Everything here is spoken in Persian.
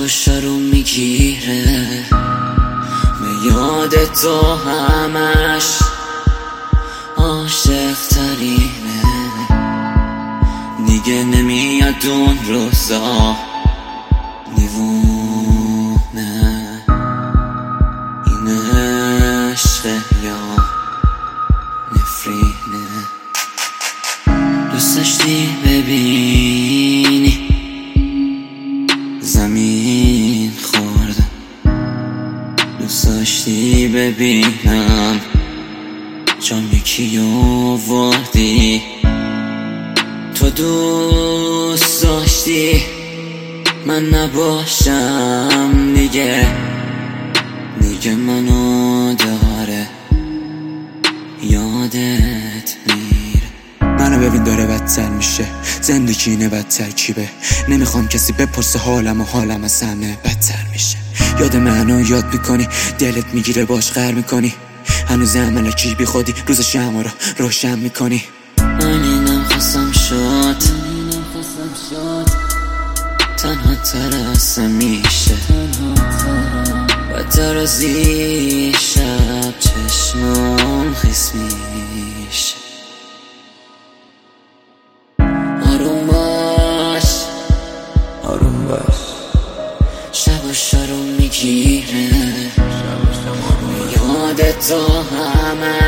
و شارو میگیره به یاد تو همش عاشق ترینه دیگه نمیاد اون روزا دیوونه این عشقه یا نفرینه دوست داشتی ببینی زمین خوردم دوست داشتی ببینم جام یکی آوردی تو دوست داشتی من نباشم دیگه منو داره یادت میره منو ببین داره بدتر میشه زندگی اینه بد ترکیبه نمیخوام کسی بپرسه حالم و حالم از همه بدتر میشه یاد منو یاد میکنی دلت میگیره باش غر میکنی هنوز عملکی بی خودی روز شمع رو روشن میکنی من اینم خواستم شد تنها تر میشه بدتر از این شب چشمام خیس میشه آروم باش شب و شارو میگیره یاد تو همه